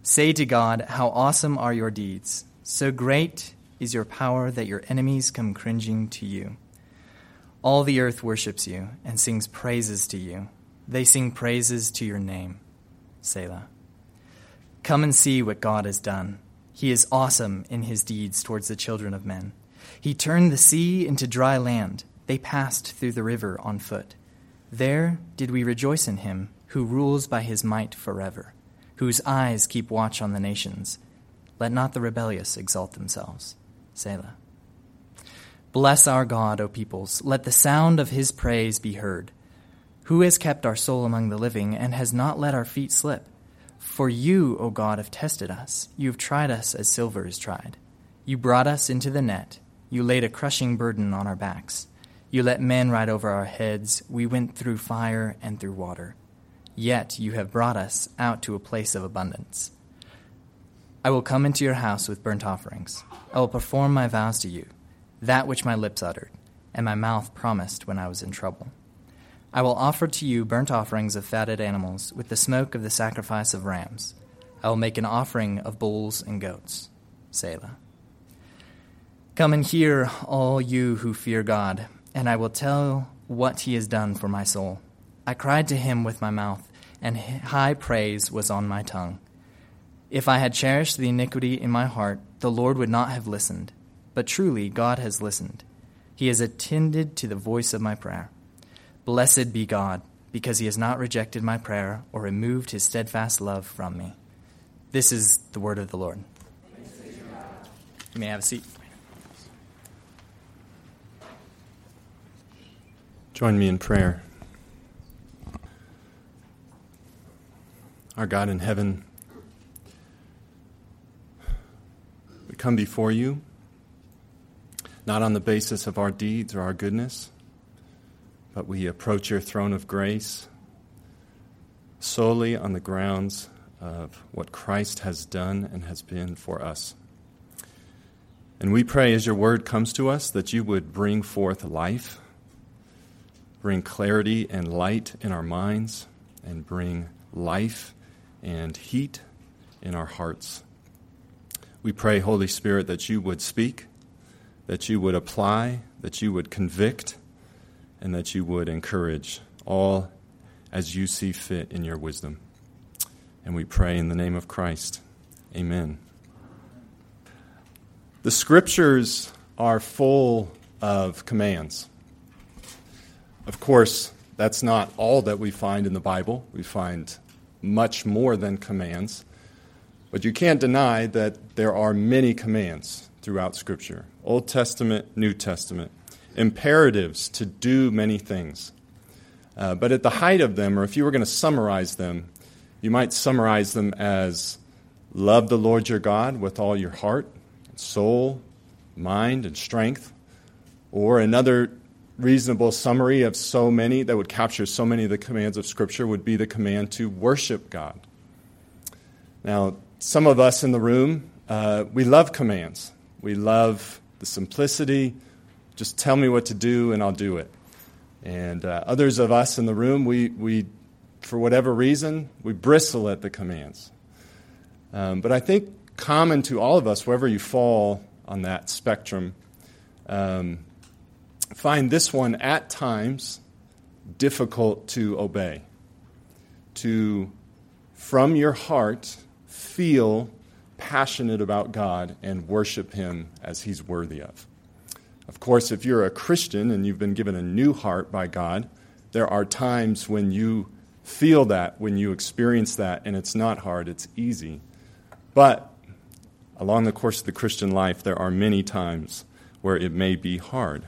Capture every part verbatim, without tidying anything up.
Say to God, how awesome are your deeds. So great is your power that your enemies come cringing to you. All the earth worships you and sings praises to you. They sing praises to your name. Selah. Come and see what God has done. He is awesome in his deeds towards the children of men. He turned the sea into dry land. They passed through the river on foot. There did we rejoice in him, who rules by his might forever, whose eyes keep watch on the nations. Let not the rebellious exalt themselves. Selah. Bless our God, O peoples. Let the sound of his praise be heard. Who has kept our soul among the living and has not let our feet slip? For you, O God, have tested us. You have tried us as silver is tried. You brought us into the net. You laid a crushing burden on our backs. You let men ride over our heads. We went through fire and through water. Yet you have brought us out to a place of abundance. I will come into your house with burnt offerings. I will perform my vows to you, that which my lips uttered, and my mouth promised when I was in trouble. I will offer to you burnt offerings of fatted animals with the smoke of the sacrifice of rams. I will make an offering of bulls and goats. Selah. Come and hear, all you who fear God, and I will tell what he has done for my soul. I cried to him with my mouth, and high praise was on my tongue. If I had cherished the iniquity in my heart, the Lord would not have listened. But truly God has listened. He has attended to the voice of my prayer. Blessed be God, because he has not rejected my prayer or removed his steadfast love from me. This is the word of the Lord. You may have a seat. Join me in prayer. Our God in heaven, we come before you, not on the basis of our deeds or our goodness, but we approach your throne of grace solely on the grounds of what Christ has done and has been for us. And we pray as your word comes to us that you would bring forth life, bring clarity and light in our minds, and bring life and heat in our hearts. We pray, Holy Spirit, that you would speak, that you would apply, that you would convict, and that you would encourage, all as you see fit in your wisdom. And we pray in the name of Christ. Amen. The Scriptures are full of commands. Of course, that's not all that we find in the Bible. We find much more than commands. But you can't deny that there are many commands throughout Scripture. Old Testament, New Testament. Imperatives to do many things. Uh, but at the height of them, or if you were going to summarize them, you might summarize them as love the Lord your God with all your heart, soul, mind, and strength. Or another reasonable summary of so many that would capture so many of the commands of Scripture would be the command to worship God. Now, some of us in the room, uh, we love commands. We love the simplicity. Just tell me what to do and I'll do it. And uh, others of us in the room, we, we, for whatever reason, we bristle at the commands. Um, but I think common to all of us, wherever you fall on that spectrum, um, find this one at times difficult to obey. To, from your heart, feel passionate about God and worship him as he's worthy of. Of course, if you're a Christian and you've been given a new heart by God, there are times when you feel that, when you experience that, and it's not hard, it's easy. But along the course of the Christian life, there are many times where it may be hard.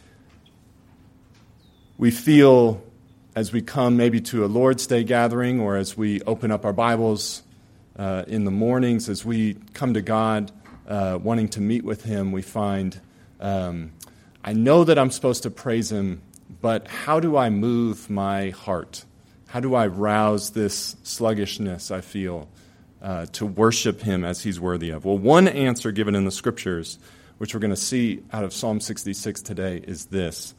We feel as we come maybe to a Lord's Day gathering or as we open up our Bibles uh, in the mornings, as we come to God uh, wanting to meet with him, we find, um, I know that I'm supposed to praise him, but how do I move my heart? How do I rouse this sluggishness I feel uh, to worship him as he's worthy of? Well, one answer given in the Scriptures, which we're going to see out of Psalm sixty-six today, is this.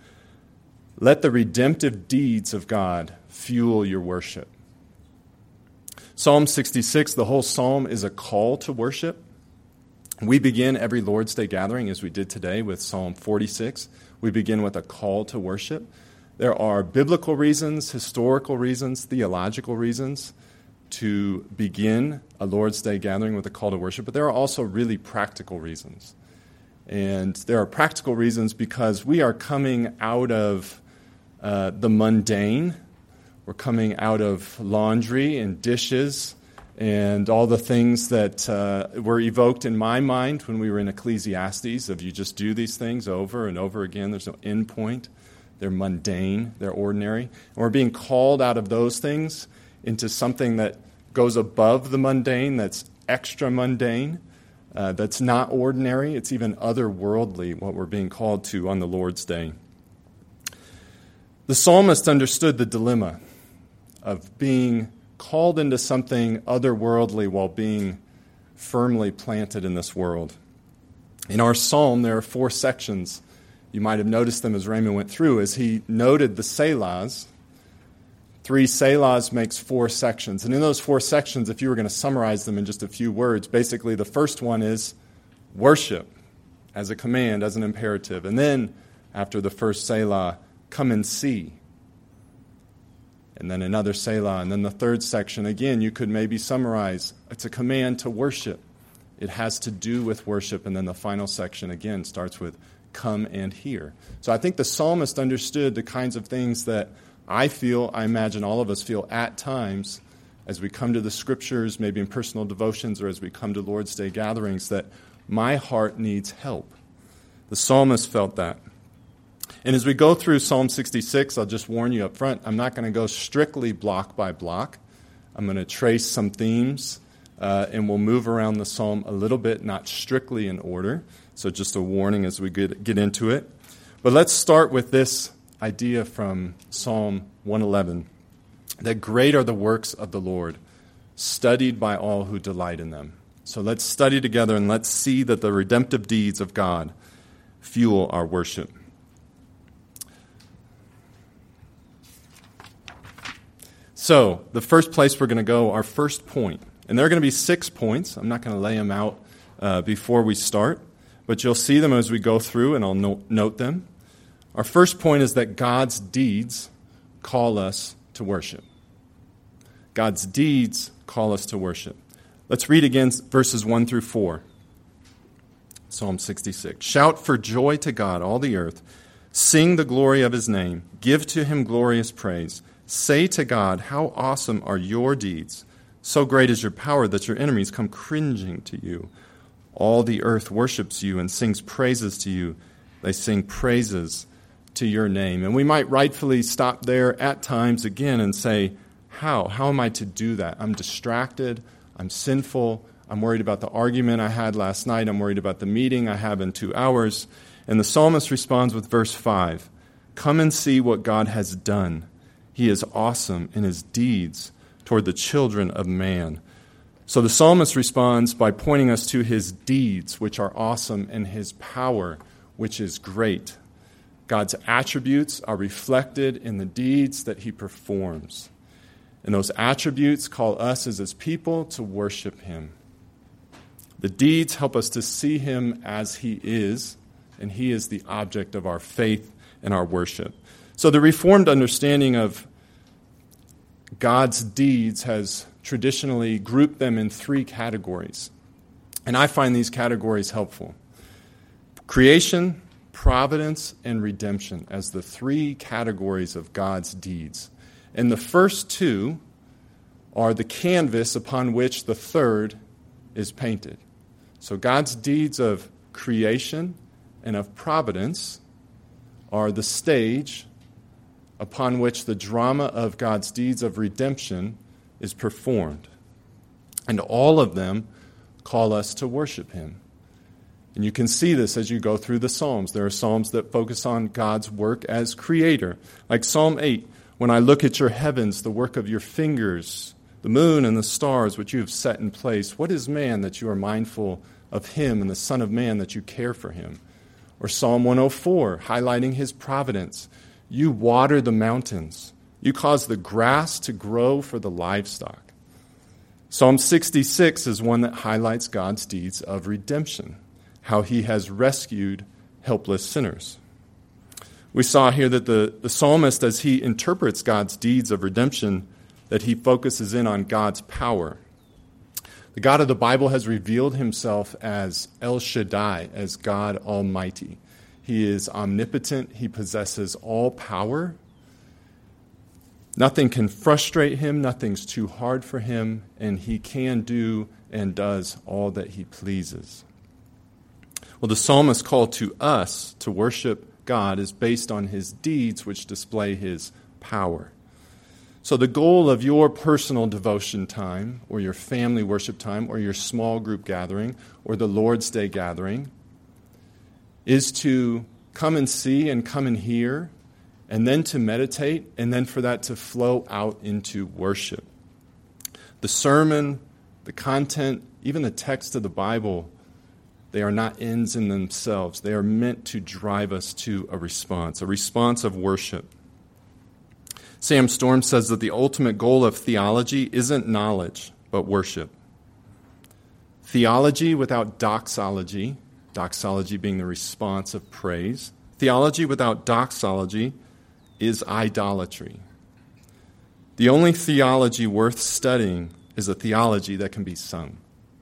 Let the redemptive deeds of God fuel your worship. Psalm sixty-six, the whole psalm is a call to worship. We begin every Lord's Day gathering, as we did today with Psalm forty-six. We begin with a call to worship. There are biblical reasons, historical reasons, theological reasons to begin a Lord's Day gathering with a call to worship, but there are also really practical reasons. And there are practical reasons because we are coming out of uh, the mundane. We're coming out of laundry and dishes and all the things that uh, were evoked in my mind when we were in Ecclesiastes, of you just do these things over and over again. There's no end point. They're mundane. They're ordinary. And we're being called out of those things into something that goes above the mundane, that's extra mundane, uh, that's not ordinary. It's even otherworldly, what we're being called to on the Lord's Day. The psalmist understood the dilemma of being called into something otherworldly while being firmly planted in this world. In our psalm, there are four sections. You might have noticed them as Raymond went through. As he noted the selahs, three selahs makes four sections. And in those four sections, if you were going to summarize them in just a few words, basically the first one is worship as a command, as an imperative. And then, after the first selah, come and see. And then another selah. And then the third section, again, you could maybe summarize. It's a command to worship. It has to do with worship. And then the final section, again, starts with come and hear. So I think the psalmist understood the kinds of things that I feel, I imagine all of us feel at times as we come to the Scriptures, maybe in personal devotions or as we come to Lord's Day gatherings, that my heart needs help. The psalmist felt that. And as we go through Psalm sixty-six, I'll just warn you up front, I'm not going to go strictly block by block. I'm going to trace some themes, uh, and we'll move around the psalm a little bit, not strictly in order. So just a warning as we get, get into it. But let's start with this idea from Psalm one eleven, that great are the works of the Lord, studied by all who delight in them. So let's study together and let's see that the redemptive deeds of God fuel our worship. So, the first place we're going to go, our first point, and there are going to be six points. I'm not going to lay them out uh, before we start, but you'll see them as we go through, and I'll no- note them. Our first point is that God's deeds call us to worship. God's deeds call us to worship. Let's read again verses one through four. Psalm sixty-six. Shout for joy to God, all the earth. Sing the glory of his name. Give to him glorious praise. Say to God, how awesome are your deeds. So great is your power that your enemies come cringing to you. All the earth worships you and sings praises to you. They sing praises to your name. And we might rightfully stop there at times again and say, how? How am I to do that? I'm distracted. I'm sinful. I'm worried about the argument I had last night. I'm worried about the meeting I have in two hours. And the psalmist responds with verse five. Come and see what God has done. He is awesome in his deeds toward the children of man. So the psalmist responds by pointing us to his deeds, which are awesome, and his power, which is great. God's attributes are reflected in the deeds that he performs. And those attributes call us as his people to worship him. The deeds help us to see him as he is, and he is the object of our faith and our worship. So the Reformed understanding of God's deeds has traditionally grouped them in three categories. And I find these categories helpful. Creation, providence, and redemption as the three categories of God's deeds. And the first two are the canvas upon which the third is painted. So God's deeds of creation and of providence are the stage upon which the drama of God's deeds of redemption is performed. And all of them call us to worship him. And you can see this as you go through the Psalms. There are Psalms that focus on God's work as creator. Like Psalm eight, when I look at your heavens, the work of your fingers, the moon and the stars which you have set in place, what is man that you are mindful of him, and the Son of Man that you care for him? Or Psalm one oh four, highlighting his providence. You water the mountains. You cause the grass to grow for the livestock. Psalm sixty-six is one that highlights God's deeds of redemption, how he has rescued helpless sinners. We saw here that the, the psalmist, as he interprets God's deeds of redemption, that he focuses in on God's power. The God of the Bible has revealed himself as El Shaddai, as God Almighty. He is omnipotent. He possesses all power. Nothing can frustrate him. Nothing's too hard for him. And he can do and does all that he pleases. Well, the psalmist's call to us to worship God is based on his deeds, which display his power. So the goal of your personal devotion time, or your family worship time, or your small group gathering, or the Lord's Day gathering, is to come and see and come and hear, and then to meditate, and then for that to flow out into worship. The sermon, the content, even the text of the Bible, they are not ends in themselves. They are meant to drive us to a response, a response of worship. Sam Storm says that the ultimate goal of theology isn't knowledge, but worship. Theology without doxology, doxology being the response of praise, theology without doxology is idolatry. The only theology worth studying is a theology that can be sung.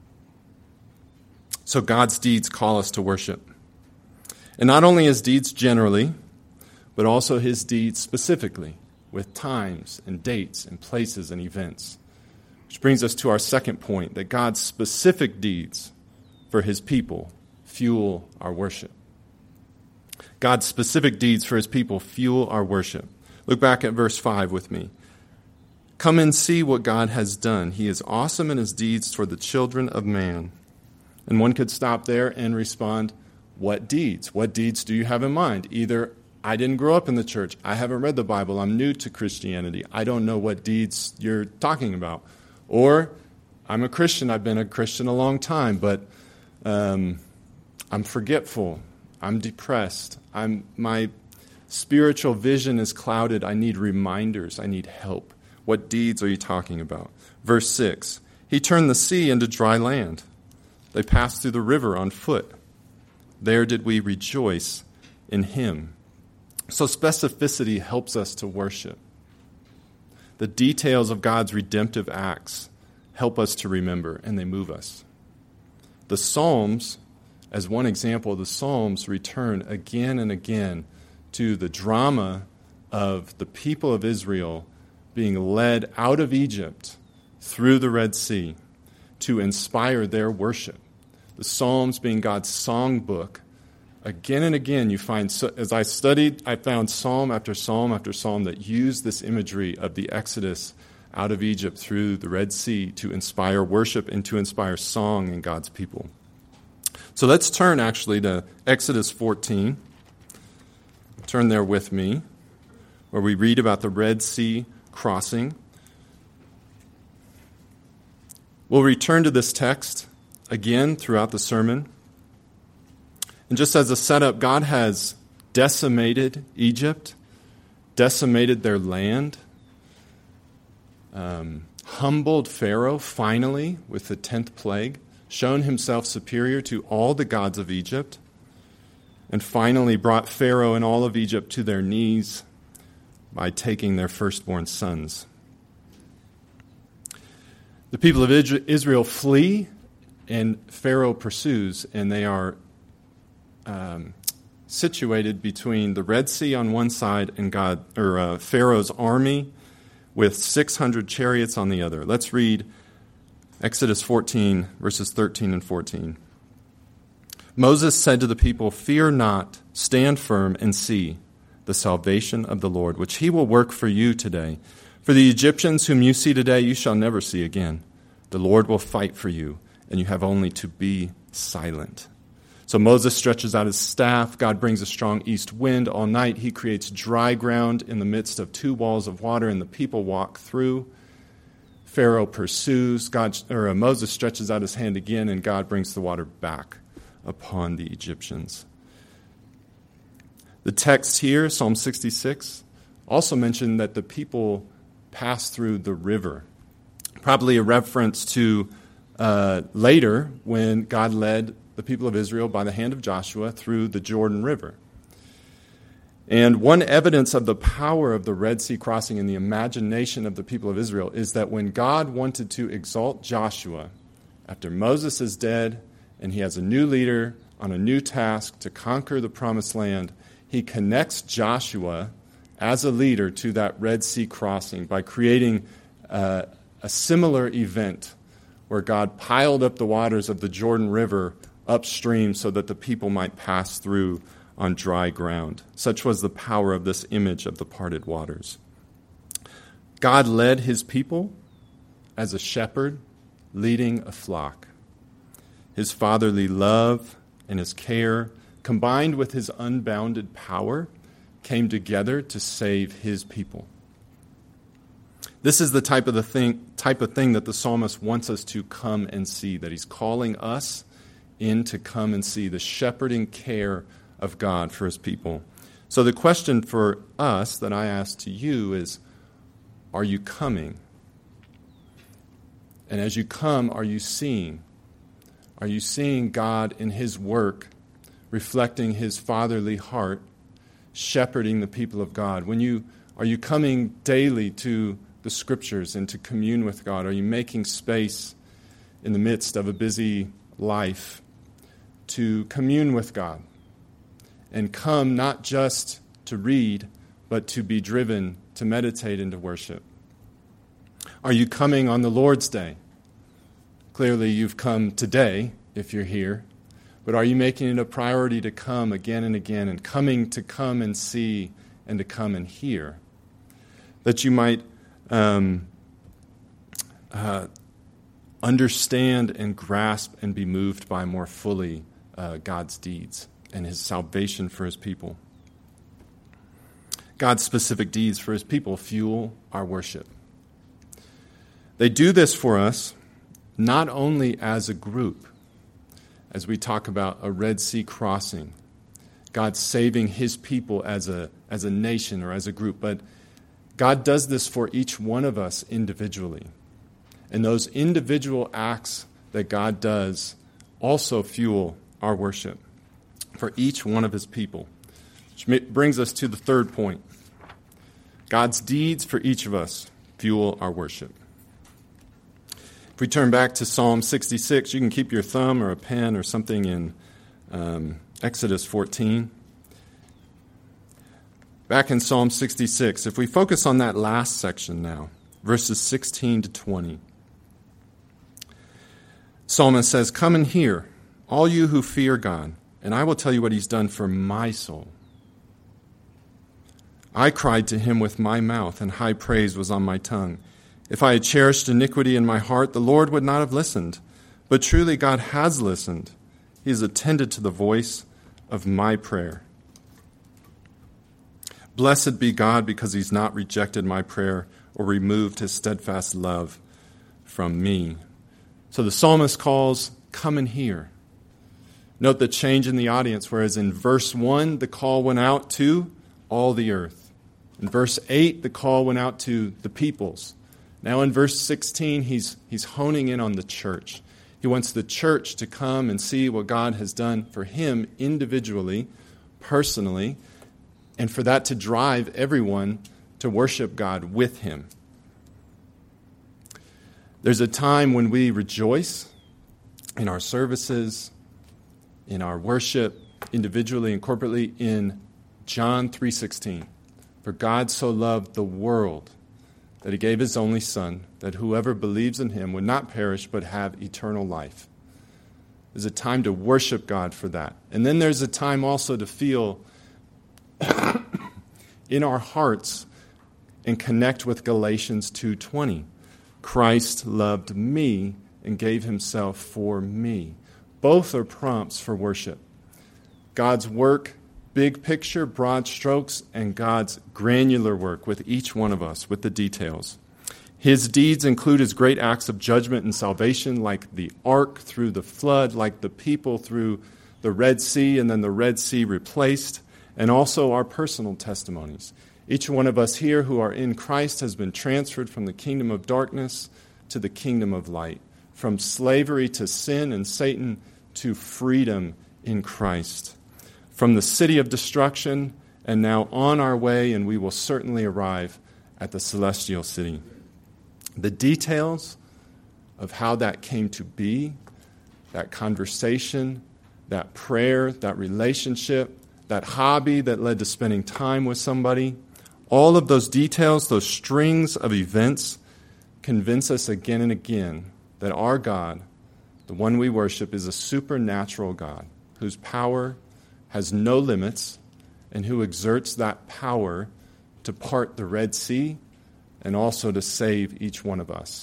So God's deeds call us to worship. And not only his deeds generally, but also his deeds specifically, with times and dates and places and events. Which brings us to our second point, that God's specific deeds for his people fuel our worship. God's specific deeds for his people fuel our worship. Look back at verse five with me. Come and see what God has done. He is awesome in his deeds toward the children of man. And one could stop there and respond, what deeds? What deeds do you have in mind? Either I didn't grow up in the church. I haven't read the Bible. I'm new to Christianity. I don't know what deeds you're talking about. Or I'm a Christian. I've been a Christian a long time, but um, I'm forgetful. I'm depressed. I'm my spiritual vision is clouded. I need reminders. I need help. What deeds are you talking about? Verse six, he turned the sea into dry land. They passed through the river on foot. There did we rejoice in him. So specificity helps us to worship. The details of God's redemptive acts help us to remember, and they move us. The Psalms, as one example, the Psalms return again and again to the drama of the people of Israel being led out of Egypt through the Red Sea to inspire their worship. The Psalms being God's songbook. Again and again, you find, as I studied, I found psalm after psalm after psalm that used this imagery of the Exodus out of Egypt through the Red Sea to inspire worship and to inspire song in God's people. So let's turn actually to Exodus fourteen. Turn there with me, where we read about the Red Sea crossing. We'll return to this text again throughout the sermon. And just as a setup, God has decimated Egypt, decimated their land, um, humbled Pharaoh finally with the tenth plague, shown himself superior to all the gods of Egypt, and finally brought Pharaoh and all of Egypt to their knees by taking their firstborn sons. The people of Israel flee, and Pharaoh pursues, and they are Um, situated between the Red Sea on one side and God or uh, Pharaoh's army with six hundred chariots on the other. Let's read Exodus fourteen, verses thirteen and fourteen. Moses said to the people, "Fear not, stand firm and see the salvation of the Lord, which he will work for you today. For the Egyptians whom you see today, you shall never see again. The Lord will fight for you, and you have only to be silent." So Moses stretches out his staff. God brings a strong east wind all night. He creates dry ground in the midst of two walls of water, and the people walk through. Pharaoh pursues. God, or uh, Moses stretches out his hand again, and God brings the water back upon the Egyptians. The text here, Psalm sixty-six, also mentioned that the people passed through the river. Probably a reference to uh, later when God led the people of Israel by the hand of Joshua through the Jordan River. And one evidence of the power of the Red Sea crossing in the imagination of the people of Israel is that when God wanted to exalt Joshua, after Moses is dead and he has a new leader on a new task to conquer the promised land, he connects Joshua as a leader to that Red Sea crossing by creating uh, a similar event where God piled up the waters of the Jordan River upstream so that the people might pass through on dry ground. Such was the power of this image of the parted waters. God led his people as a shepherd leading a flock. His fatherly love and his care, combined with his unbounded power, came together to save his people. This is the type of the thing, type of thing that the psalmist wants us to come and see, that he's calling us in to come and see the shepherding care of God for his people. So the question for us that I ask to you is, are you coming? And as you come, are you seeing? Are you seeing God in his work, reflecting his fatherly heart, shepherding the people of God? When you are you coming daily to the Scriptures and to commune with God? Are you making space in the midst of a busy life to commune with God and come not just to read, but to be driven to meditate and to worship? Are you coming on the Lord's Day? Clearly you've come today if you're here, but are you making it a priority to come again and again, and coming to come and see and to come and hear, that you might um, uh, understand and grasp and be moved by more fully uh, God's deeds and his salvation for his people? God's specific deeds for his people fuel our worship. They do this for us not only as a group, as we talk about a Red Sea crossing, God saving his people as a, as a nation or as a group, but God does this for each one of us individually. And those individual acts that God does also fuel our worship for each one of his people. Which brings us to the third point. God's deeds for each of us fuel our worship. If we turn back to Psalm sixty-six, you can keep your thumb or a pen or something in um, Exodus fourteen. Back in Psalm sixty-six, if we focus on that last section now, verses sixteen to twenty. Psalmist says, "Come and hear, all you who fear God, and I will tell you what he's done for my soul. I cried to him with my mouth, and high praise was on my tongue. If I had cherished iniquity in my heart, the Lord would not have listened. But truly God has listened. He has attended to the voice of my prayer. Blessed be God, because he's not rejected my prayer or removed his steadfast love from me." So the psalmist calls, "Come and hear." Note the change in the audience, whereas in verse one, the call went out to all the earth. In verse eight, the call went out to the peoples. Now in verse sixteen, he's, he's honing in on the church. He wants the church to come and see what God has done for him individually, personally, and for that to drive everyone to worship God with him. There's a time when we rejoice in our services, in our worship, individually and corporately, in John three sixteen. "For God so loved the world that he gave his only Son, that whoever believes in him would not perish but have eternal life." There's a time to worship God for that. And then there's a time also to feel in our hearts and connect with Galatians two twenty. "Christ loved me and gave himself for me." Both are prompts for worship. God's work, big picture, broad strokes, and God's granular work with each one of us, with the details. His deeds include his great acts of judgment and salvation, like the ark through the flood, like the people through the Red Sea, and then the Red Sea replaced, and also our personal testimonies. Each one of us here who are in Christ has been transferred from the kingdom of darkness to the kingdom of light, from slavery to sin and Satan to freedom in Christ, from the city of destruction and now on our way, and we will certainly arrive at the celestial city. The details of how that came to be, that conversation, that prayer, that relationship, that hobby that led to spending time with somebody, all of those details, those strings of events, convince us again and again that our God, the one we worship, is a supernatural God whose power has no limits and who exerts that power to part the Red Sea and also to save each one of us.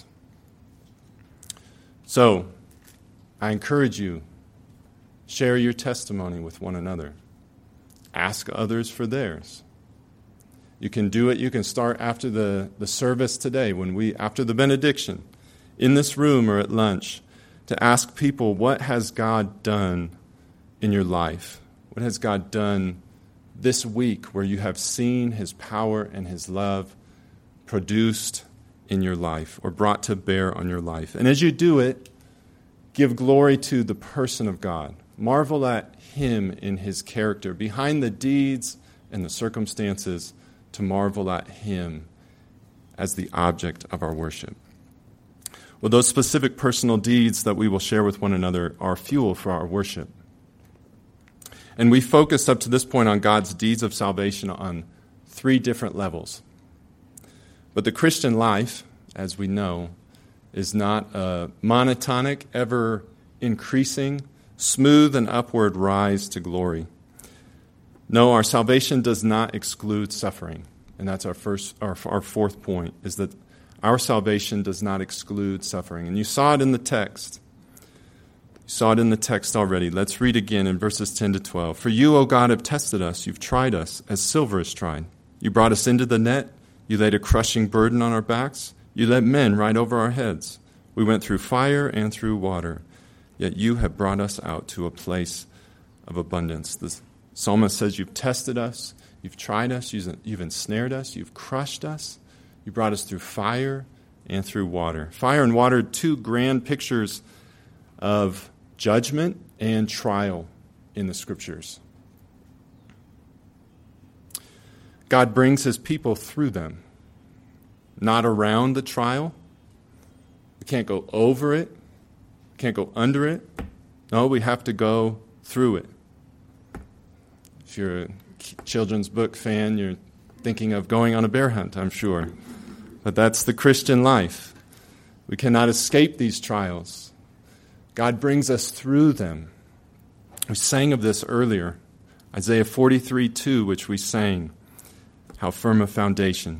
So, I encourage you, share your testimony with one another. Ask others for theirs. You can do it. You can start after the, the service today, when we after the benediction, in this room or at lunch, to ask people, what has God done in your life? What has God done this week where you have seen his power and his love produced in your life or brought to bear on your life? And as you do it, give glory to the person of God. Marvel at him in his character. Behind the deeds and the circumstances, to marvel at him as the object of our worship. Well, those specific personal deeds that we will share with one another are fuel for our worship. And we focused up to this point on God's deeds of salvation on three different levels. But the Christian life, as we know, is not a monotonic, ever-increasing, smooth and upward rise to glory. No, our salvation does not exclude suffering. And that's our first, our, our fourth point, is that our salvation does not exclude suffering. And you saw it in the text. You saw it in the text already. Let's read again in verses ten to twelve. For you, O God, have tested us. You've tried us as silver is tried. You brought us into the net. You laid a crushing burden on our backs. You let men ride over our heads. We went through fire and through water. Yet you have brought us out to a place of abundance. The psalmist says, you've tested us, you've tried us, you've ensnared us, you've crushed us, you brought us through fire and through water. Fire and water, two grand pictures of judgment and trial in the Scriptures. God brings his people through them, not around the trial. We can't go over it. Can't go under it. No, we have to go through it. If you're a children's book fan, you're thinking of going on a bear hunt, I'm sure. But that's the Christian life. We cannot escape these trials. God brings us through them. We sang of this earlier. Isaiah forty-three two, which we sang. How firm a foundation.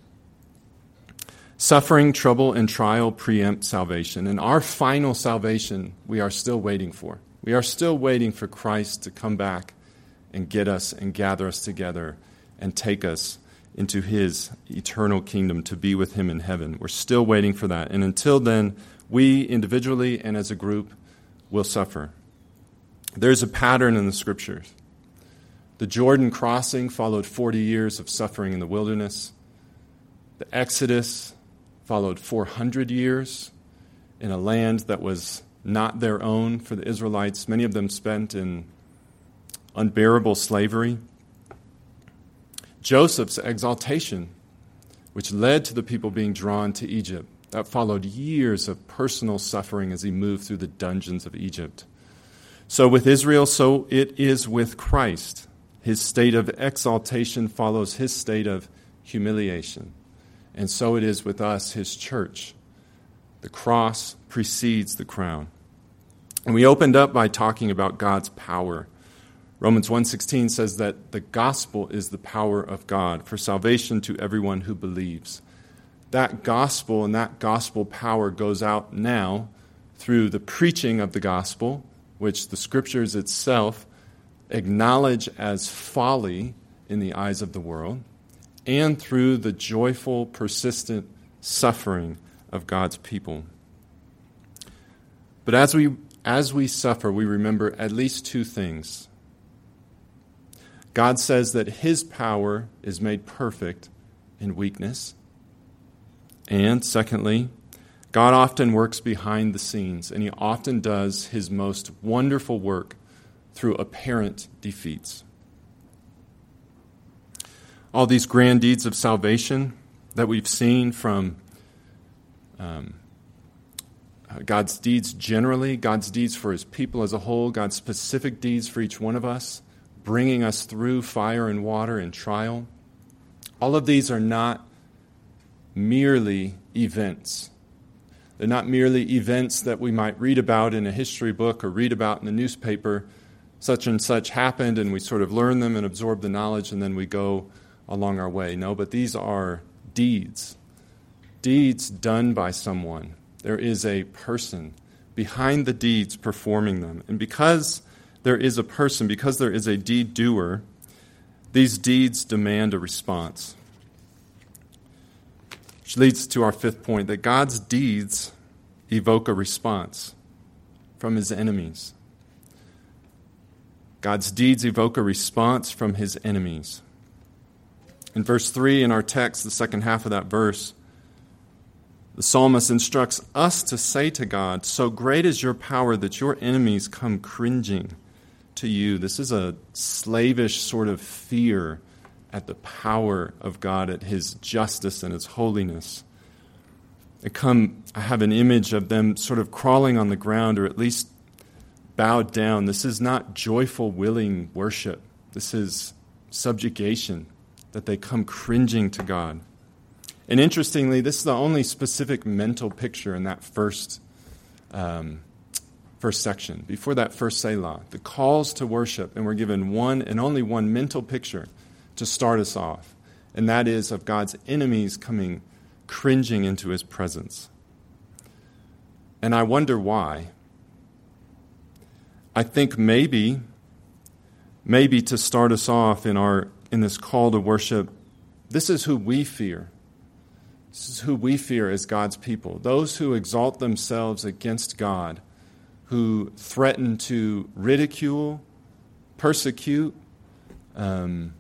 Suffering, trouble, and trial preempt salvation. And our final salvation, we are still waiting for. We are still waiting for Christ to come back and get us and gather us together and take us into his eternal kingdom to be with him in heaven. We're still waiting for that. And until then, we individually and as a group will suffer. There's a pattern in the Scriptures. The Jordan crossing followed forty years of suffering in the wilderness. The Exodus followed four hundred years in a land that was not their own for the Israelites, many of them spent in unbearable slavery. Joseph's exaltation, which led to the people being drawn to Egypt, that followed years of personal suffering as he moved through the dungeons of Egypt. So with Israel, so it is with Christ. His state of exaltation follows his state of humiliation. And so it is with us, his church. The cross precedes the crown. And we opened up by talking about God's power. Romans one sixteen says that the gospel is the power of God for salvation to everyone who believes. That gospel and that gospel power goes out now through the preaching of the gospel, which the Scriptures itself acknowledge as folly in the eyes of the world, and through the joyful, persistent suffering of God's people. But as we as we suffer, we remember at least two things. God says that his power is made perfect in weakness. And secondly, God often works behind the scenes, and he often does his most wonderful work through apparent defeats. All these grand deeds of salvation that we've seen from um, God's deeds generally, God's deeds for his people as a whole, God's specific deeds for each one of us, bringing us through fire and water and trial. All of these are not merely events. They're not merely events that we might read about in a history book or read about in the newspaper. Such and such happened, and we sort of learn them and absorb the knowledge, and then we go along our way. No, but these are deeds. Deeds done by someone. There is a person behind the deeds performing them. And because there is a person, because there is a deed doer, these deeds demand a response. Which leads to our fifth point, that God's deeds evoke a response from his enemies. God's deeds evoke a response from his enemies. In verse three in our text, the second half of that verse, the psalmist instructs us to say to God, "So great is your power that your enemies come cringing to you." This is a slavish sort of fear at the power of God, at his justice and his holiness. I come, I have an image of them sort of crawling on the ground, or at least bowed down. This is not joyful, willing worship. This is subjugation, that they come cringing to God. And interestingly, this is the only specific mental picture in that first um, first section. Before that first Selah, the calls to worship, and we're given one and only one mental picture to start us off, and that is of God's enemies coming cringing into his presence. And I wonder why. I think maybe, maybe to start us off in our in this call to worship, this is who we fear. This is who we fear as God's people. Those who exalt themselves against God, who threaten to ridicule, persecute, um,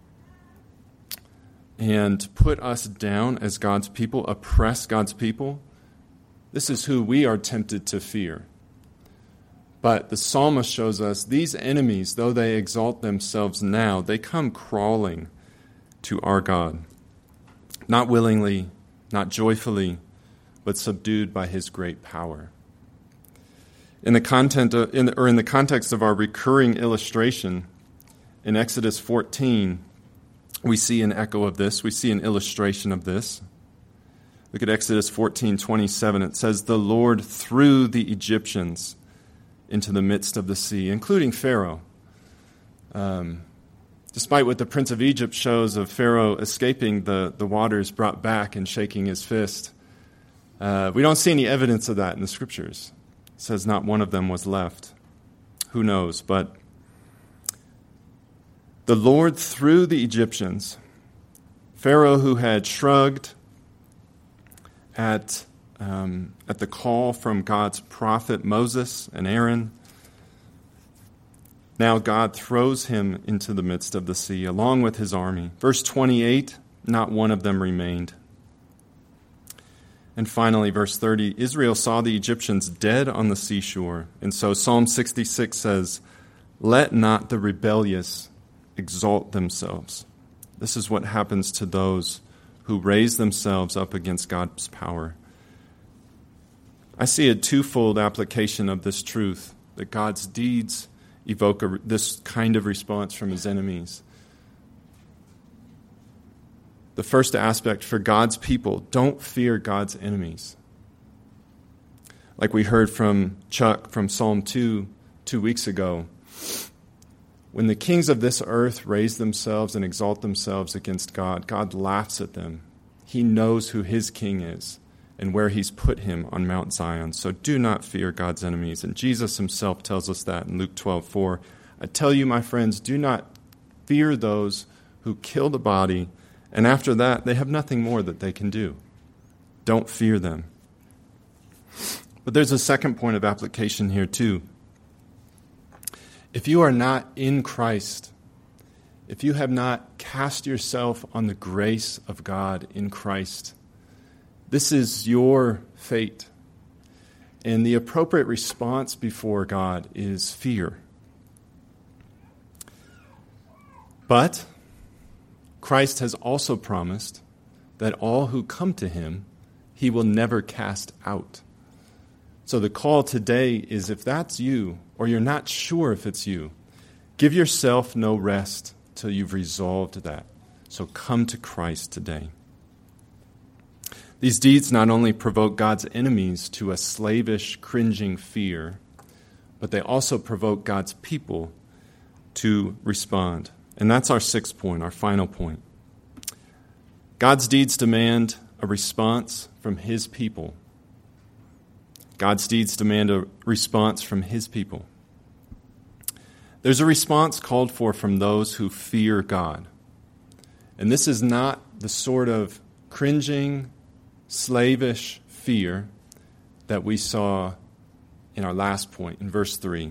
and put us down as God's people, oppress God's people. This is who we are tempted to fear. But the psalmist shows us these enemies, though they exalt themselves now, they come crawling to our God. Not willingly, not joyfully, but subdued by his great power. In the content of, in the, or in the context of our recurring illustration, in Exodus fourteen, we see an echo of this. We see an illustration of this. Look at Exodus fourteen twenty-seven. It says, "The Lord threw the Egyptians into the midst of the sea," including Pharaoh. Um, despite what the Prince of Egypt shows of Pharaoh escaping the, the waters brought back and shaking his fist, uh, we don't see any evidence of that in the Scriptures. It says not one of them was left. Who knows? But the Lord threw the Egyptians. Pharaoh, who had shrugged at um, at the call from God's prophet Moses and Aaron, now God throws him into the midst of the sea along with his army. Verse twenty-eight, not one of them remained. And finally, verse thirty, Israel saw the Egyptians dead on the seashore. And so Psalm sixty-six says, "Let not the rebellious exalt themselves." This is what happens to those who raise themselves up against God's power. I see a twofold application of this truth, that God's deeds evoke a, this kind of response from his enemies. The first aspect for God's people, don't fear God's enemies. Like we heard from Chuck from Psalm two, two weeks ago, when the kings of this earth raise themselves and exalt themselves against God, God laughs at them. He knows who his king is and where he's put him on Mount Zion. So do not fear God's enemies. And Jesus himself tells us that in Luke twelve four. I tell you, my friends, do not fear those who kill the body, and after that they have nothing more that they can do. Don't fear them. But there's a second point of application here too. If you are not in Christ, if you have not cast yourself on the grace of God in Christ, this is your fate. And the appropriate response before God is fear. But Christ has also promised that all who come to him, he will never cast out. So the call today is, if that's you, or you're not sure if it's you, give yourself no rest till you've resolved that. So come to Christ today. These deeds not only provoke God's enemies to a slavish, cringing fear, but they also provoke God's people to respond. And that's our sixth point, our final point. God's deeds demand a response from his people. God's deeds demand a response from his people. There's a response called for from those who fear God. And this is not the sort of cringing, slavish fear that we saw in our last point, in verse three.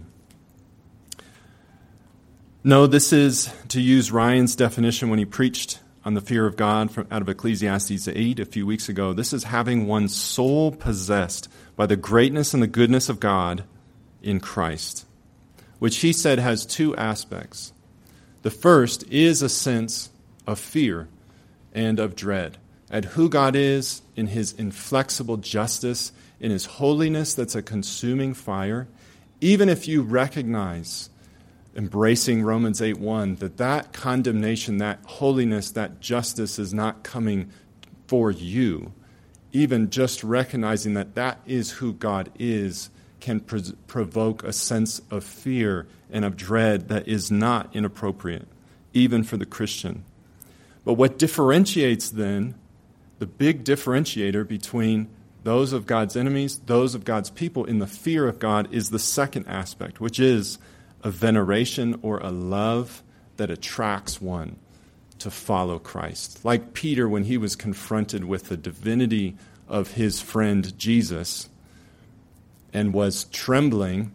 No, this is, to use Ryan's definition when he preached on the fear of God from out of Ecclesiastes eight a few weeks ago, this is having one's soul possessed by the greatness and the goodness of God in Christ, which he said has two aspects. The first is a sense of fear and of dread at who God is in his inflexible justice, in his holiness that's a consuming fire. Even if you recognize, embracing Romans eight one, that that condemnation, that holiness, that justice is not coming for you, even just recognizing that that is who God is can pro- provoke a sense of fear and of dread that is not inappropriate, even for the Christian. But what differentiates then, the big differentiator between those of God's enemies, those of God's people in the fear of God, is the second aspect, which is a veneration or a love that attracts one to follow Christ. Like Peter when he was confronted with the divinity of his friend Jesus and was trembling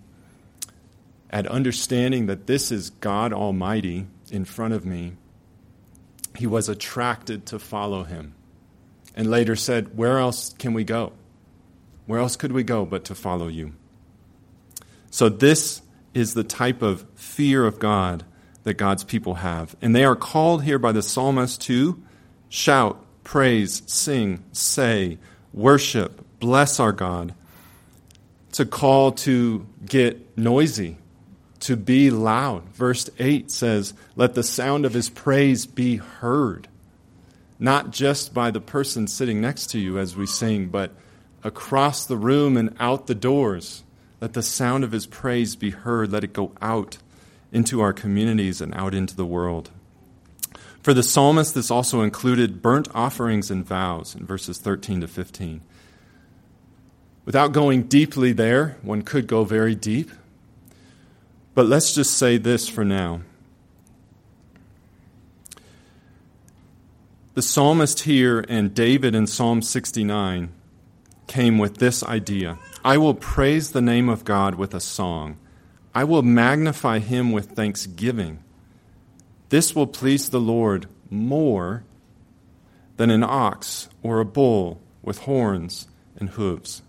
at understanding that this is God Almighty in front of me, he was attracted to follow him. And later said, where else can we go? Where else could we go but to follow you? So this is the type of fear of God that God's people have. And they are called here by the psalmist to shout, praise, sing, say, worship, bless our God. It's a call to get noisy, to be loud. Verse eight says, let the sound of his praise be heard. Not just by the person sitting next to you as we sing, but across the room and out the doors. Let the sound of his praise be heard. Let it go out into our communities and out into the world. For the psalmist, this also included burnt offerings and vows in verses thirteen to fifteen. Without going deeply there, one could go very deep. But let's just say this for now. The psalmist here and David in Psalm sixty-nine came with this idea. I will praise the name of God with a song. I will magnify him with thanksgiving. This will please the Lord more than an ox or a bull with horns and hooves.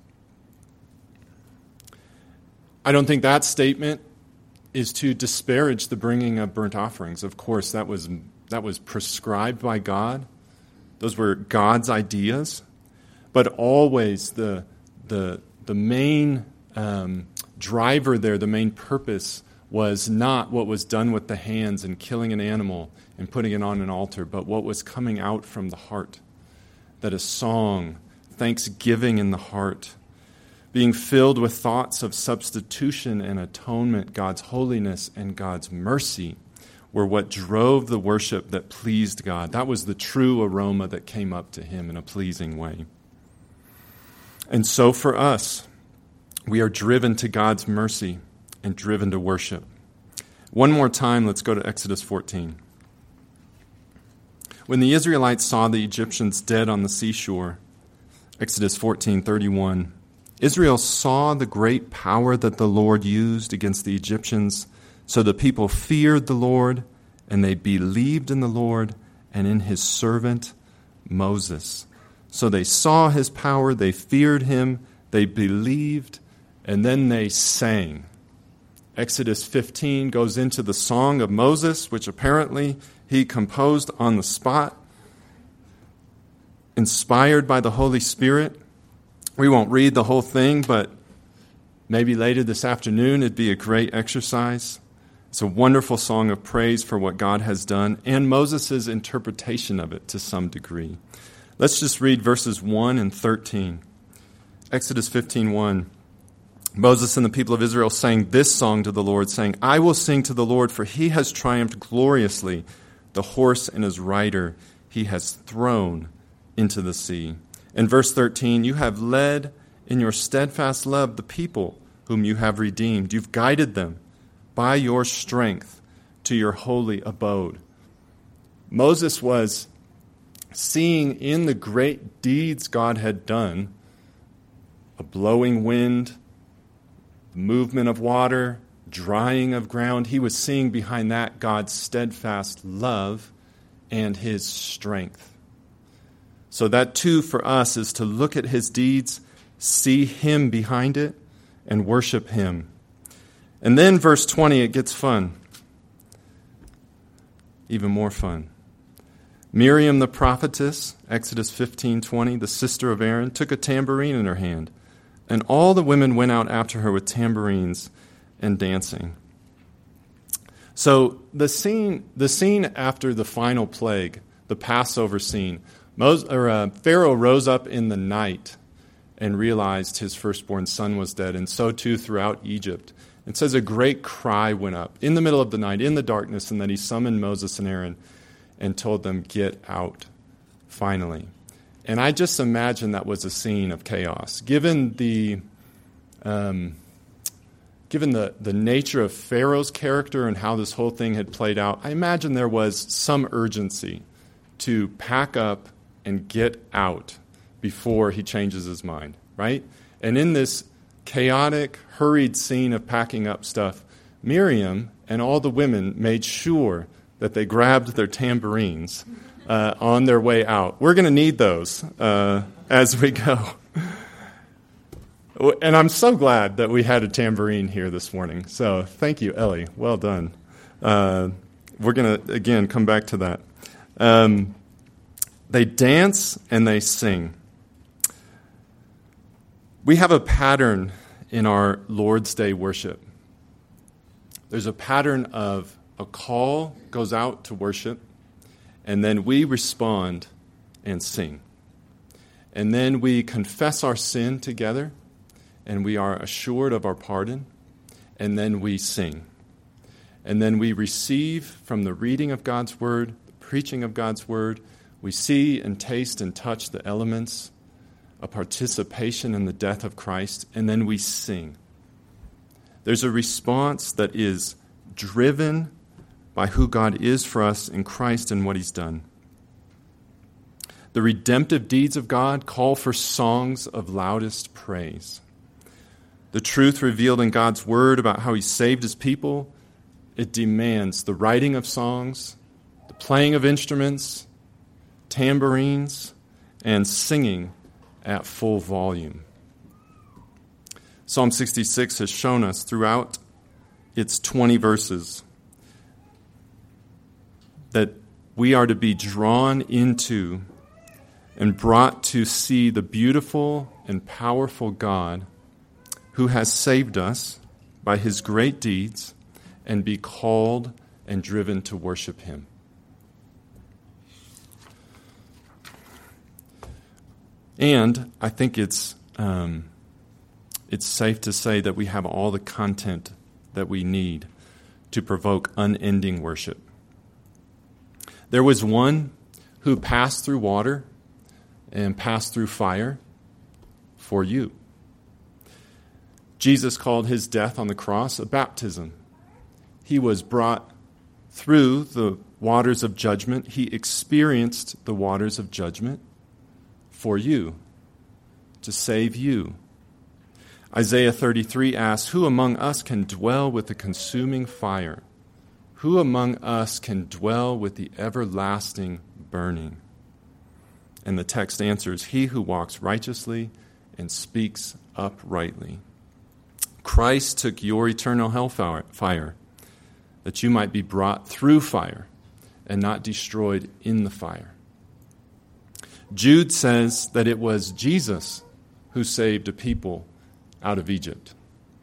I don't think that statement is to disparage the bringing of burnt offerings. Of course, that was that was prescribed by God. Those were God's ideas. But always the the the main um, driver there, the main purpose was not what was done with the hands and killing an animal and putting it on an altar, but what was coming out from the heart. That a song, thanksgiving in the heart, being filled with thoughts of substitution and atonement, God's holiness and God's mercy, were what drove the worship that pleased God. That was the true aroma that came up to him in a pleasing way. And so for us, we are driven to God's mercy and driven to worship. One more time, let's go to Exodus fourteen. When the Israelites saw the Egyptians dead on the seashore, Exodus fourteen thirty-one, Israel saw the great power that the Lord used against the Egyptians, so the people feared the Lord, and they believed in the Lord and in his servant Moses. So they saw his power, they feared him, they believed, And then they sang. Exodus fifteen goes into the Song of Moses, which apparently he composed on the spot, inspired by the Holy Spirit. We won't read the whole thing, but maybe later this afternoon it'd be a great exercise. It's a wonderful song of praise for what God has done and Moses' interpretation of it to some degree. Let's just read verses one and thirteen. Exodus fifteen one. Moses and the people of Israel sang this song to the Lord, saying, I will sing to the Lord, for he has triumphed gloriously. The horse and his rider he has thrown into the sea. In verse thirteen, you have led in your steadfast love the people whom you have redeemed. You've guided them by your strength to your holy abode. Moses was seeing in the great deeds God had done, a blowing wind, movement of water, drying of ground. He was seeing behind that God's steadfast love and his strength. So that too for us is to look at his deeds, see him behind it, and worship him. And then verse twenty, it gets fun. Even more fun. Miriam the prophetess, Exodus fifteen twenty, the sister of Aaron, took a tambourine in her hand, and all the women went out after her with tambourines and dancing. So the scene, the scene after the final plague, the Passover scene, Moses, or, uh, Pharaoh rose up in the night and realized his firstborn son was dead, and so too throughout Egypt. It says a great cry went up in the middle of the night, in the darkness, and that he summoned Moses and Aaron and told them, get out, finally. And I just imagine that was a scene of chaos. Given the um, given the, the nature of Pharaoh's character and how this whole thing had played out, I imagine there was some urgency to pack up and get out before he changes his mind, right? And in this chaotic, hurried scene of packing up stuff, Miriam and all the women made sure that they grabbed their tambourines uh, on their way out. We're going to need those uh, as we go. And I'm so glad that we had a tambourine here this morning. So thank you, Ellie. Well done. Uh, we're going to, again, come back to that. Um, they dance and they sing. We have a pattern in our Lord's Day worship. There's a pattern of a call goes out to worship, and then we respond and sing. And then we confess our sin together, and we are assured of our pardon, and then we sing. And then we receive from the reading of God's word, the preaching of God's word, we see and taste and touch the elements a participation in the death of Christ, and then we sing. There's a response that is driven by who God is for us in Christ and what he's done. The redemptive deeds of God call for songs of loudest praise. The truth revealed in God's word about how he saved his people, it demands the writing of songs, the playing of instruments, tambourines, and singing at full volume. Psalm sixty-six has shown us throughout its twenty verses that we are to be drawn into and brought to see the beautiful and powerful God who has saved us by his great deeds and be called and driven to worship him. And I think it's um, it's safe to say that we have all the content that we need to provoke unending worship. There was one who passed through water and passed through fire for you. Jesus called his death on the cross a baptism. He was brought through the waters of judgment. He experienced the waters of judgment for you, to save you. Isaiah thirty-three asks, who among us can dwell with the consuming fire? Who among us can dwell with the everlasting burning? And the text answers, he who walks righteously and speaks uprightly. Christ took your eternal hellfire, fire, that you might be brought through fire and not destroyed in the fire. Jude says that it was Jesus who saved a people out of Egypt.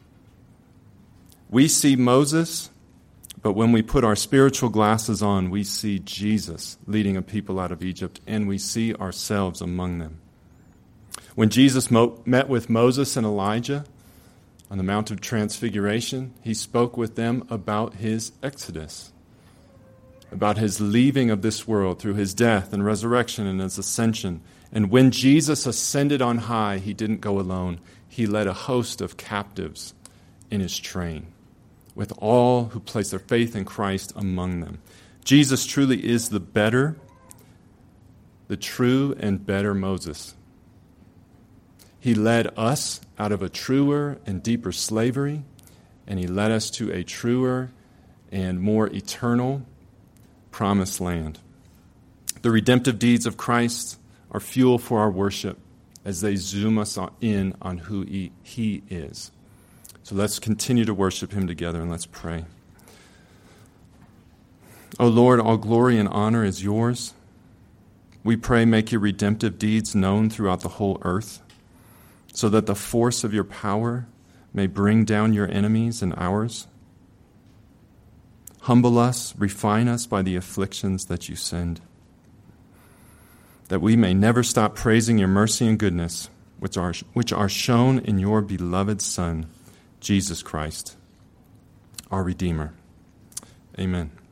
We see Moses, but when we put our spiritual glasses on, we see Jesus leading a people out of Egypt, and we see ourselves among them. When Jesus mo- met with Moses and Elijah on the Mount of Transfiguration, he spoke with them about his exodus, about his leaving of this world through his death and resurrection and his ascension. And when Jesus ascended on high, he didn't go alone. He led a host of captives in his train, with all who place their faith in Christ among them. Jesus truly is the better, the true and better Moses. He led us out of a truer and deeper slavery, and he led us to a truer and more eternal promised land. The redemptive deeds of Christ are fuel for our worship as they zoom us in on who he, he is. So let's continue to worship him together, and let's pray. O Lord, all glory and honor is yours. We pray, make your redemptive deeds known throughout the whole earth, so that the force of your power may bring down your enemies and ours. Humble us, refine us by the afflictions that you send, that we may never stop praising your mercy and goodness, which are, which are shown in your beloved Son, Jesus Christ, our Redeemer. Amen.